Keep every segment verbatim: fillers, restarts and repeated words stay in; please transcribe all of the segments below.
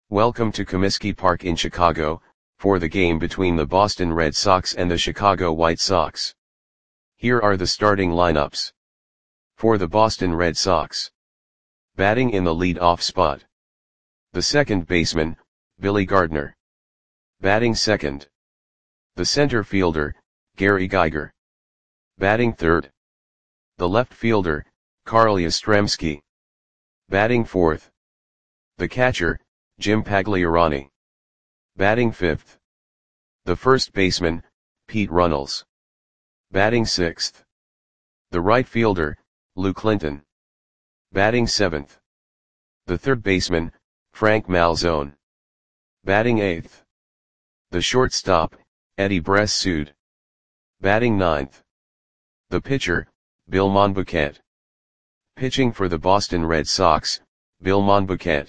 Welcome to Comiskey Park in Chicago, for the game between the Boston Red Sox and the Chicago White Sox. Here are the starting lineups. For the Boston Red Sox. Batting in the lead-off spot. The second baseman, Billy Gardner. Batting second. The center fielder, Gary Geiger. Batting third. The left fielder, Carl Yastrzemski. Batting fourth. The catcher, Jim Pagliarani. Batting fifth. The first baseman, Pete Runnels. Batting sixth. The right fielder, Lou Clinton. Batting seventh. The third baseman, Frank Malzone. Batting eighth. The shortstop, Eddie Bressud. Batting ninth. The pitcher, Bill Monbouquet. Pitching for the Boston Red Sox, Bill Monbouquet.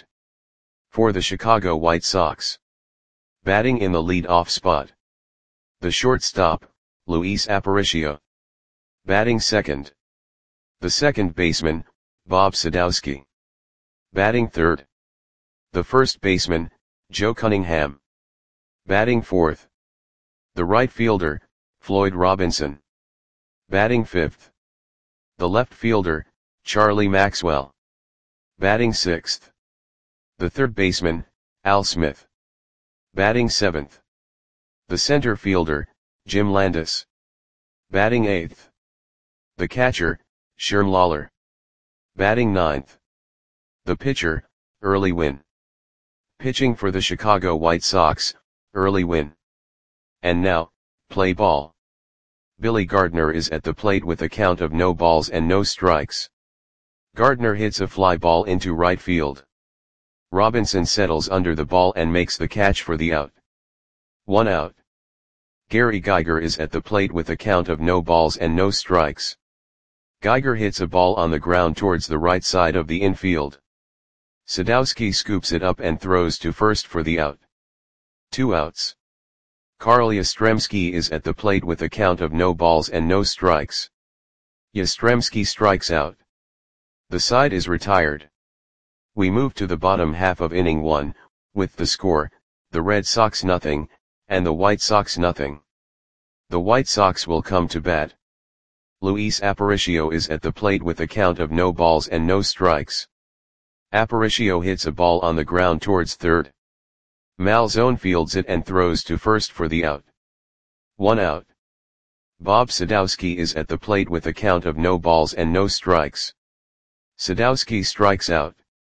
For the Chicago White Sox. Batting in the lead-off spot. The shortstop, Luis Aparicio. Batting second. The second baseman, Bob Sadowski. Batting third. The first baseman, Joe Cunningham. Batting fourth. The right fielder, Floyd Robinson. Batting fifth. The left fielder, Charlie Maxwell. Batting sixth. The third baseman, Al Smith. Batting seventh. The center fielder, Jim Landis. Batting eighth. The catcher, Sherm Lawler. Batting ninth. The pitcher, Early Wynn. Pitching for the Chicago White Sox, Early Wynn. And now, play ball. Billy Gardner is at the plate with a count of no balls and no strikes. Gardner hits a fly ball into right field. Robinson settles under the ball and makes the catch for the out. One out. Gary Geiger is at the plate with a count of no balls and no strikes. Geiger hits a ball on the ground towards the right side of the infield. Sadowski scoops it up and throws to first for the out. Two outs. Carl Yastrzemski is at the plate with a count of no balls and no strikes. Yastrzemski strikes out. The side is retired. We move to the bottom half of inning one, with the score, the Red Sox nothing, and the White Sox nothing. The White Sox will come to bat. Luis Aparicio is at the plate with a count of no balls and no strikes. Aparicio hits a ball on the ground towards third. Malzone fields it and throws to first for the out. One out. Bob Sadowski is at the plate with a count of no balls and no strikes. Sadowski strikes out.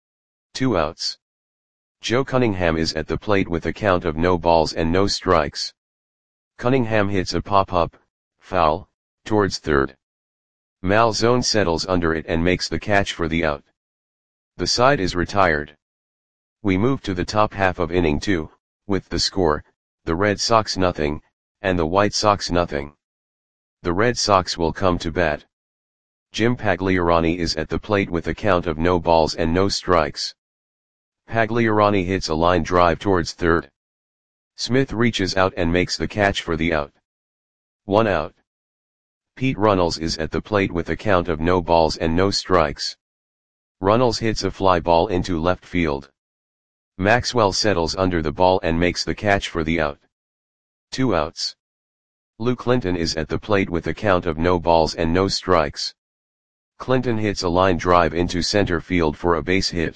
Two outs. Joe Cunningham is at the plate with a count of no balls and no strikes. Cunningham hits a pop-up, foul, towards third. Malzone settles under it and makes the catch for the out. The side is retired. We move to the top half of inning two, with the score, the Red Sox nothing, and the White Sox nothing. The Red Sox will come to bat. Jim Pagliarani is at the plate with a count of no balls and no strikes. Pagliarani hits a line drive towards third. Smith reaches out and makes the catch for the out. One out. Pete Runnels is at the plate with a count of no balls and no strikes. Runnels hits a fly ball into left field. Maxwell settles under the ball and makes the catch for the out. Two outs. Lou Clinton is at the plate with a count of no balls and no strikes. Clinton hits a line drive into center field for a base hit.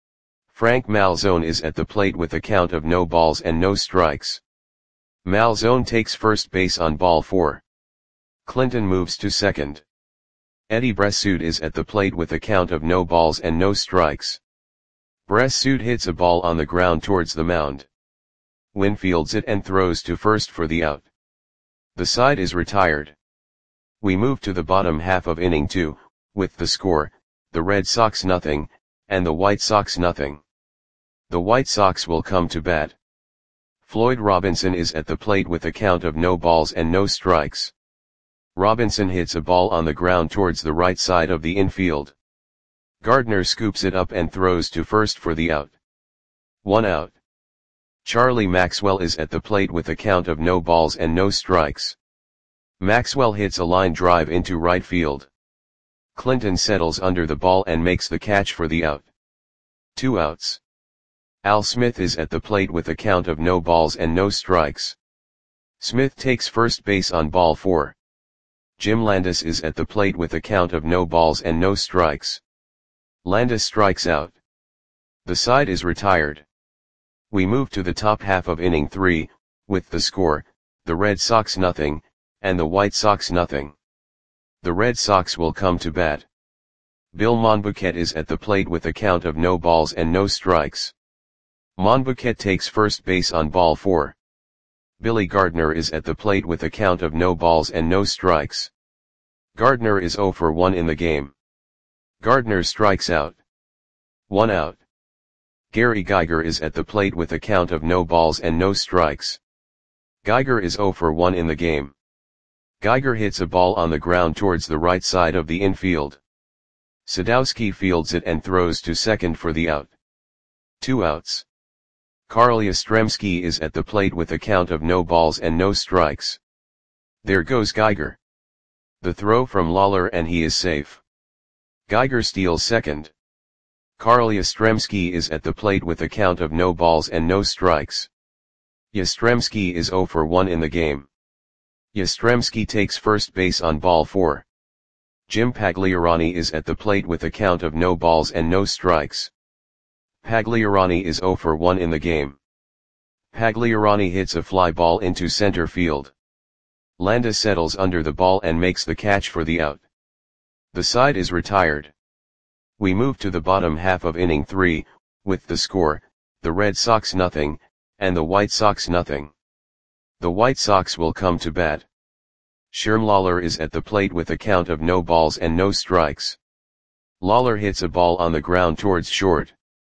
Frank Malzone is at the plate with a count of no balls and no strikes. Malzone takes first base on ball four. Clinton moves to second. Eddie Bressud is at the plate with a count of no balls and no strikes. Bressud hits a ball on the ground towards the mound. Wynn fields it and throws to first for the out. The side is retired. We move to the bottom half of inning two, with the score, the Red Sox nothing, and the White Sox nothing. The White Sox will come to bat. Floyd Robinson is at the plate with a count of no balls and no strikes. Robinson hits a ball on the ground towards the right side of the infield. Gardner scoops it up and throws to first for the out. One out. Charlie Maxwell is at the plate with a count of no balls and no strikes. Maxwell hits a line drive into right field. Clinton settles under the ball and makes the catch for the out. Two outs. Al Smith is at the plate with a count of no balls and no strikes. Smith takes first base on ball four. Jim Landis is at the plate with a count of no balls and no strikes. Landis strikes out. The side is retired. We move to the top half of inning three, with the score, the Red Sox nothing, and the White Sox nothing. The Red Sox will come to bat. Bill Monbouquet is at the plate with a count of no balls and no strikes. Monbouquet takes first base on ball four. Billy Gardner is at the plate with a count of no balls and no strikes. Gardner is oh for one in the game. Gardner strikes out. One out. Gary Geiger is at the plate with a count of no balls and no strikes. Geiger is oh for one in the game. Geiger hits a ball on the ground towards the right side of the infield. Sadowski fields it and throws to second for the out. Two outs. Carl Yastrzemski is at the plate with a count of no balls and no strikes. There goes Geiger. The throw from Lawler and he is safe. Geiger steals second. Carl Yastrzemski is at the plate with a count of no balls and no strikes. Yastrzemski is oh for one in the game. Yastrzemski takes first base on ball four. Jim Pagliarani is at the plate with a count of no balls and no strikes. Pagliarani is oh for one in the game. Pagliarani hits a fly ball into center field. Landis settles under the ball and makes the catch for the out. The side is retired. We move to the bottom half of inning three, with the score, the Red Sox nothing, and the White Sox nothing. The White Sox will come to bat. Sherm Lawler is at the plate with a count of no balls and no strikes. Lawler hits a ball on the ground towards short.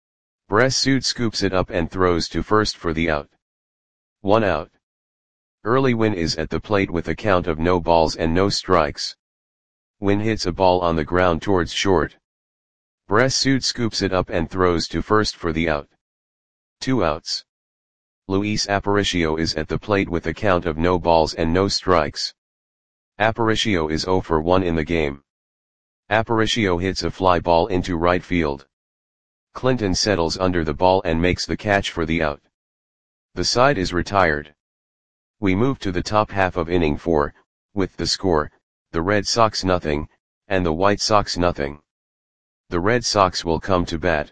Bressud scoops it up and throws to first for the out. One out. Early Wynn is at the plate with a count of no balls and no strikes. Wynn hits a ball on the ground towards short. Bressud scoops it up and throws to first for the out. Two outs. Luis Aparicio is at the plate with a count of no balls and no strikes. Aparicio is oh for one in the game. Aparicio hits a fly ball into right field. Clinton settles under the ball and makes the catch for the out. The side is retired. We move to the top half of inning four, with the score, the Red Sox nothing, and the White Sox nothing. The Red Sox will come to bat.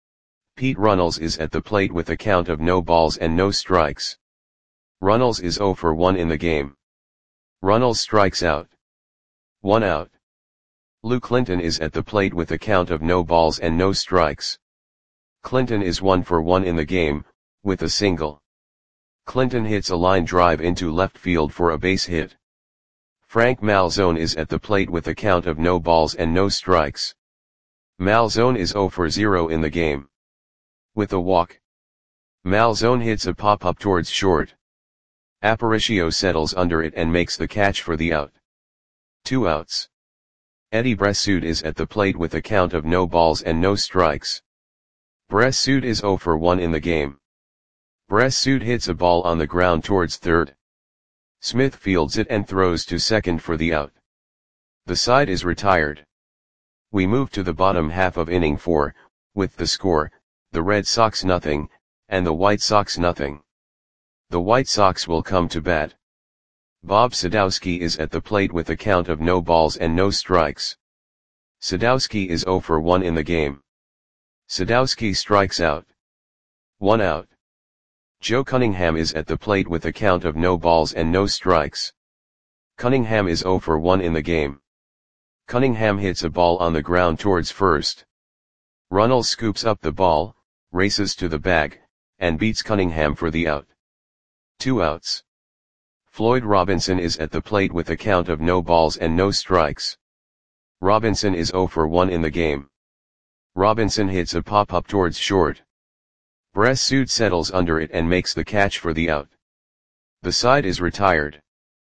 Pete Runnels is at the plate with a count of no balls and no strikes. Runnels is oh for one in the game. Runnels strikes out. One out. Lou Clinton is at the plate with a count of no balls and no strikes. Clinton is one for one in the game, with a single. Clinton hits a line drive into left field for a base hit. Frank Malzone is at the plate with a count of no balls and no strikes. Malzone is oh for zero in the game. With a walk. Malzone hits a pop-up towards short. Aparicio settles under it and makes the catch for the out. Two outs. Eddie Bressud is at the plate with a count of no balls and no strikes. Bressud is oh for one in the game. Bressud hits a ball on the ground towards third. Smith fields it and throws to second for the out. The side is retired. We move to the bottom half of inning four, with the score, the Red Sox nothing, and the White Sox nothing. The White Sox will come to bat. Bob Sadowski is at the plate with a count of no balls and no strikes. Sadowski is oh for one in the game. Sadowski strikes out. One out. Joe Cunningham is at the plate with a count of no balls and no strikes. Cunningham is oh for one in the game. Cunningham hits a ball on the ground towards first. Runnels scoops up the ball, races to the bag, and beats Cunningham for the out. Two outs. Floyd Robinson is at the plate with a count of no balls and no strikes. Robinson is oh for one in the game. Robinson hits a pop-up towards short. Bressud settles under it and makes the catch for the out. The side is retired.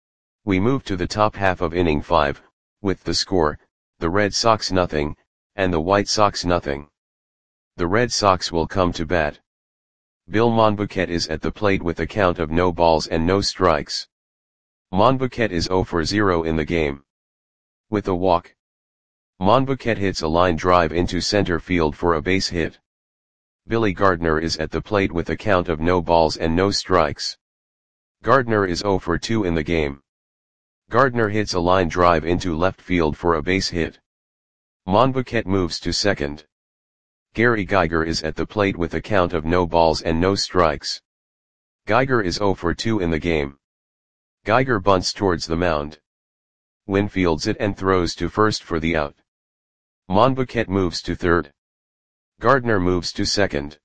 We move to the top half of inning five, with the score, the Red Sox nothing, and the White Sox nothing. The Red Sox will come to bat. Bill Monbouquet is at the plate with a count of no balls and no strikes. Monbouquet is oh for zero in the game. With a walk. Monbouquet hits a line drive into center field for a base hit. Billy Gardner is at the plate with a count of no balls and no strikes. Gardner is zero for two in the game. Gardner hits a line drive into left field for a base hit. Monbouquet moves to second. Gary Geiger is at the plate with a count of no balls and no strikes. Geiger is zero for two in the game. Geiger bunts towards the mound. Wynn fields it and throws to first for the out. Monbouquet moves to third. Gardner moves to second.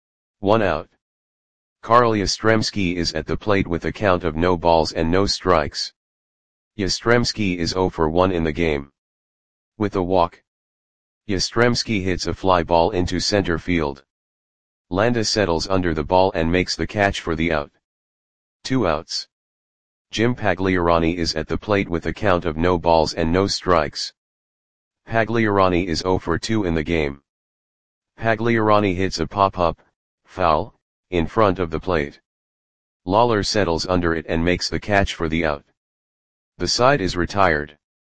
One out. Carl Yastrzemski is at the plate with a count of no balls and no strikes. Yastrzemski is zero for one in the game. With a walk, Yastrzemski hits a fly ball into center field. Landa settles under the ball and makes the catch for the out. Two outs. Jim Pagliarani is at the plate with a count of no balls and no strikes. Pagliarani is zero for two in the game. Pagliarani hits a pop-up, foul, in front of the plate. Lawler settles under it and makes the catch for the out. The side is retired.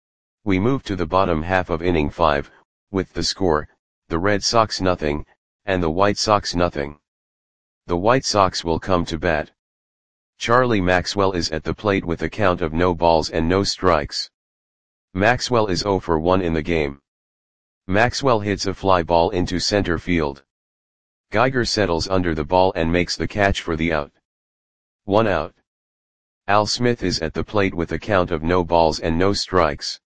We move to the bottom half of inning five, with the score, the Red Sox nothing, and the White Sox nothing. The White Sox will come to bat. Charlie Maxwell is at the plate with a count of no balls and no strikes. Maxwell is zero for one in the game. Maxwell hits a fly ball into center field. Geiger settles under the ball and makes the catch for the out. One out. Al Smith is at the plate with a count of no balls and no strikes.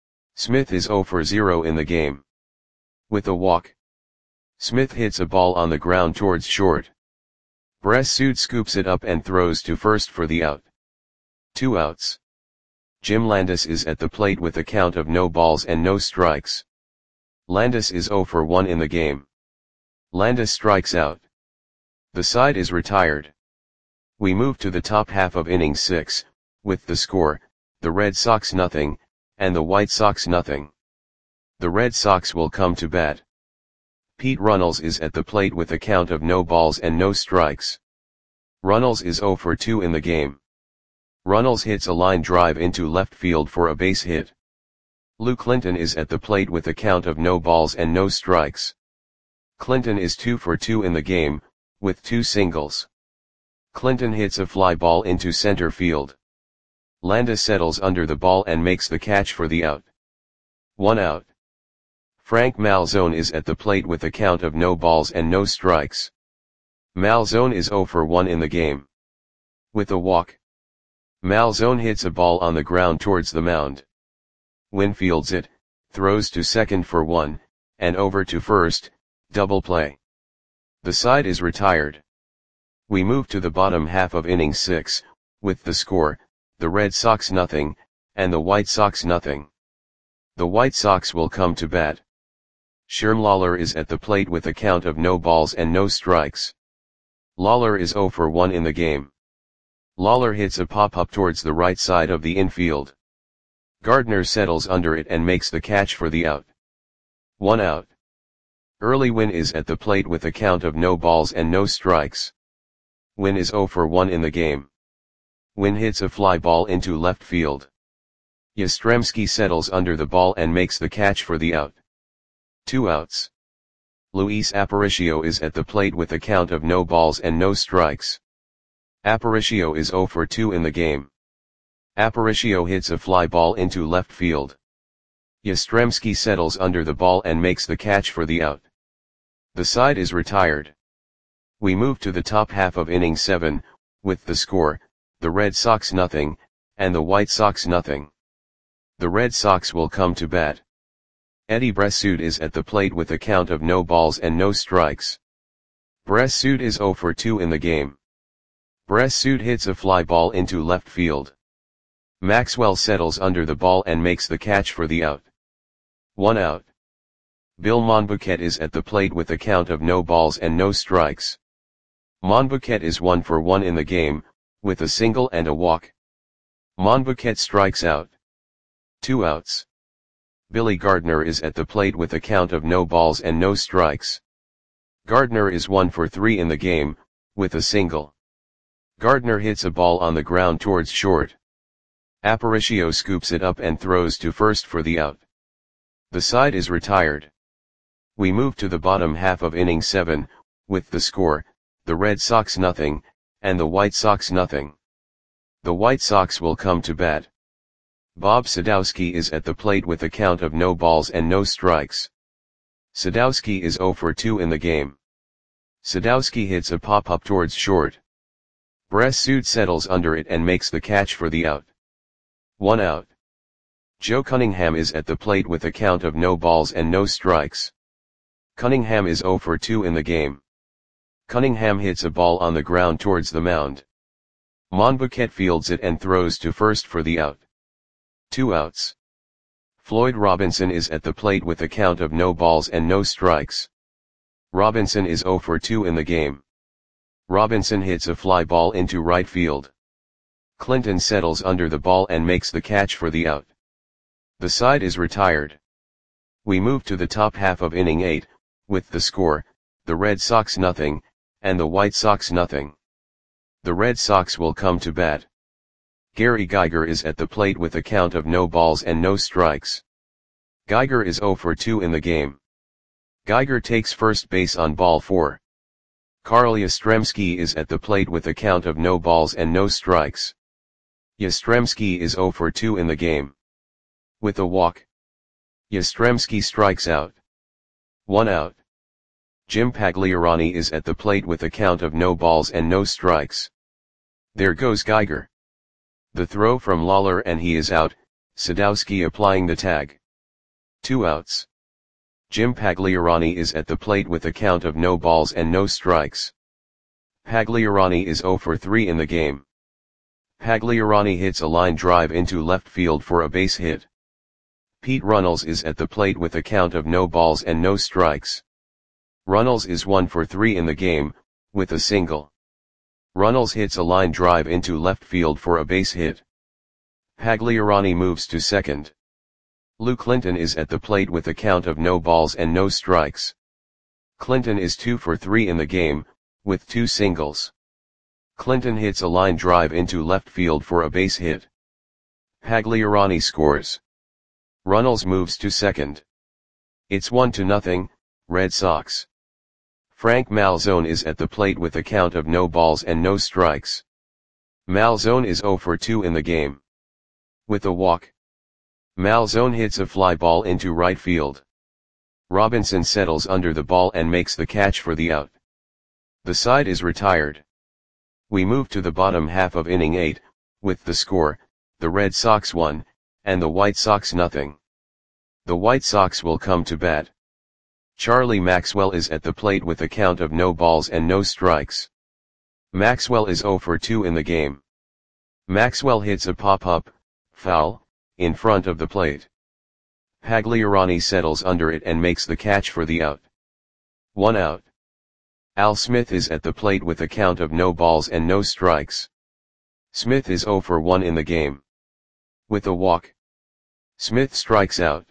Smith is zero for zero in the game. With a walk, Smith hits a ball on the ground towards short. Bressud scoops it up and throws to first for the out. Two outs. Jim Landis is at the plate with a count of no balls and no strikes. Landis is zero for one in the game. Landis strikes out. The side is retired. We move to the top half of inning six, with the score, the Red Sox nothing, and the White Sox nothing. The Red Sox will come to bat. Pete Runnels is at the plate with a count of no balls and no strikes. Runnels is zero for two in the game. Runnels hits a line drive into left field for a base hit. Lou Clinton is at the plate with a count of no balls and no strikes. Clinton is two for two in the game, with two singles. Clinton hits a fly ball into center field. Landa settles under the ball and makes the catch for the out. One out. Frank Malzone is at the plate with a count of no balls and no strikes. Malzone is zero for one in the game. With a walk, Malzone hits a ball on the ground towards the mound. Wynn fields it, throws to second for one, and over to first, double play. The side is retired. We move to the bottom half of inning six, with the score, the Red Sox nothing, and the White Sox nothing. The White Sox will come to bat. Sherm Lawler is at the plate with a count of no balls and no strikes. Lawler is zero for one in the game. Lawler hits a pop-up towards the right side of the infield. Gardner settles under it and makes the catch for the out. One out. Early Wynn is at the plate with a count of no balls and no strikes. Wynn is zero for one in the game. Wynn hits a fly ball into left field. Yastrzemski settles under the ball and makes the catch for the out. Two outs. Luis Aparicio is at the plate with a count of no balls and no strikes. Aparicio is zero for two in the game. Aparicio hits a fly ball into left field. Yastrzemski settles under the ball and makes the catch for the out. The side is retired. We move to the top half of inning seven, with the score, the Red Sox nothing, and the White Sox nothing. The Red Sox will come to bat. Eddie Bressud is at the plate with a count of no balls and no strikes. Bressud is zero for two in the game. Bressud hits a fly ball into left field. Maxwell settles under the ball and makes the catch for the out. One out. Bill Monbouquet is at the plate with a count of no balls and no strikes. Monbouquet is one for one in the game, with a single and a walk. Monbouquet strikes out. Two outs. Billy Gardner is at the plate with a count of no balls and no strikes. Gardner is one for three in the game, with a single. Gardner hits a ball on the ground towards short. Aparicio scoops it up and throws to first for the out. The side is retired. We move to the bottom half of inning seven, with the score, the Red Sox nothing, and the White Sox nothing. The White Sox will come to bat. Bob Sadowski is at the plate with a count of no balls and no strikes. Sadowski is zero for two in the game. Sadowski hits a pop-up towards short. Bressud settles under it and makes the catch for the out. One out. Joe Cunningham is at the plate with a count of no balls and no strikes. Cunningham is zero for two in the game. Cunningham hits a ball on the ground towards the mound. Monbouquet fields it and throws to first for the out. Two outs. Floyd Robinson is at the plate with a count of no balls and no strikes. Robinson is zero for two in the game. Robinson hits a fly ball into right field. Clinton settles under the ball and makes the catch for the out. The side is retired. We move to the top half of inning eight, with the score, the Red Sox nothing, and the White Sox nothing. The Red Sox will come to bat. Gary Geiger is at the plate with a count of no balls and no strikes. Geiger is zero for two in the game. Geiger takes first base on ball four. Carl Yastrzemski is at the plate with a count of no balls and no strikes. Yastrzemski is zero for two in the game. With a walk, Yastrzemski strikes out. One out. Jim Pagliarani is at the plate with a count of no balls and no strikes. There goes Geiger. The throw from Lawler and he is out, Sadowski applying the tag. Two outs. Jim Pagliarani is at the plate with a count of no balls and no strikes. Pagliarani is zero for three in the game. Pagliarani hits a line drive into left field for a base hit. Pete Runnels is at the plate with a count of no balls and no strikes. Runnels is one for three in the game, with a single. Runnels hits a line drive into left field for a base hit. Pagliarani moves to second. Lou Clinton is at the plate with a count of no balls and no strikes. Clinton is two for three in the game, with two singles. Clinton hits a line drive into left field for a base hit. Pagliarani scores. Runnels moves to second. It's one to nothing, Red Sox. Frank Malzone is at the plate with a count of no balls and no strikes. Malzone is zero for two in the game. With a walk, Malzone hits a fly ball into right field. Robinson settles under the ball and makes the catch for the out. The side is retired. We move to the bottom half of inning eight, with the score, the Red Sox one, and the White Sox nothing. The White Sox will come to bat. Charlie Maxwell is at the plate with a count of no balls and no strikes. Maxwell is zero for two in the game. Maxwell hits a pop-up, foul, in front of the plate. Pagliarani settles under it and makes the catch for the out. One out. Al Smith is at the plate with a count of no balls and no strikes. Smith is zero for one in the game. With a walk, Smith strikes out.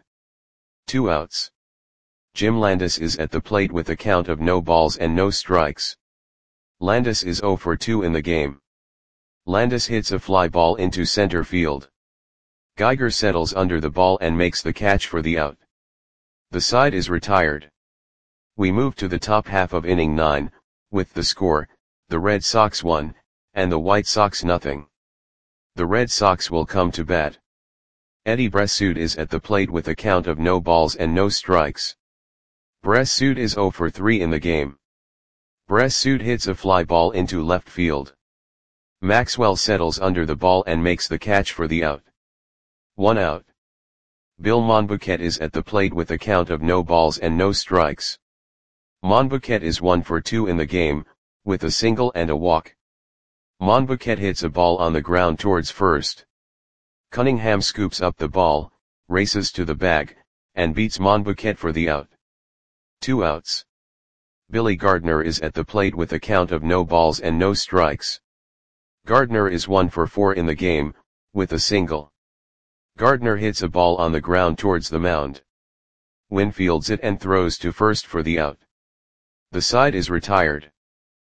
Two outs. Jim Landis is at the plate with a count of no balls and no strikes. Landis is zero for two in the game. Landis hits a fly ball into center field. Geiger settles under the ball and makes the catch for the out. The side is retired. We move to the top half of inning nine, with the score, the Red Sox one, and the White Sox nothing. The Red Sox will come to bat. Eddie Bressud is at the plate with a count of no balls and no strikes. Bressud is zero for three in the game. Bressud hits a fly ball into left field. Maxwell settles under the ball and makes the catch for the out. One out. Bill Monbouquet is at the plate with a count of no balls and no strikes. Monbouquet is one for two in the game, with a single and a walk. Monbouquet hits a ball on the ground towards first. Cunningham scoops up the ball, races to the bag, and beats Monbouquet for the out. Two outs. Billy Gardner is at the plate with a count of no balls and no strikes. Gardner is one for four in the game, with a single. Gardner hits a ball on the ground towards the mound. Wynn fields it and throws to first for the out. The side is retired.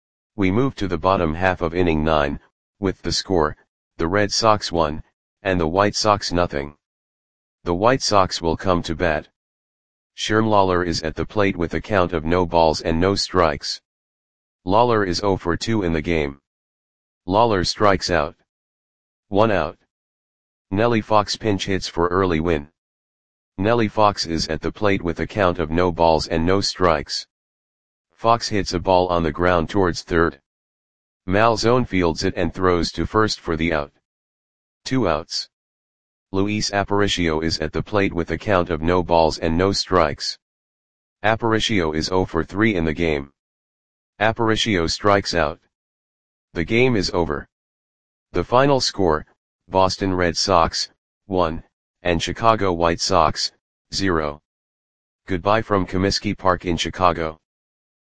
We move to the bottom half of inning nine, with the score, the Red Sox one, and the White Sox nothing. The White Sox will come to bat. Sherm Lawler is at the plate with a count of no balls and no strikes. Lawler is zero for two in the game. Lawler strikes out. One out. Nellie Fox pinch hits for early win. Nellie Fox is at the plate with a count of no balls and no strikes. Fox hits a ball on the ground towards third. Malzone fields it and throws to first for the out. Two outs. Luis Aparicio is at the plate with a count of no balls and no strikes. Aparicio is zero for three in the game. Aparicio strikes out. The game is over. The final score, Boston Red Sox, one, and Chicago White Sox, zero. Goodbye from Comiskey Park in Chicago.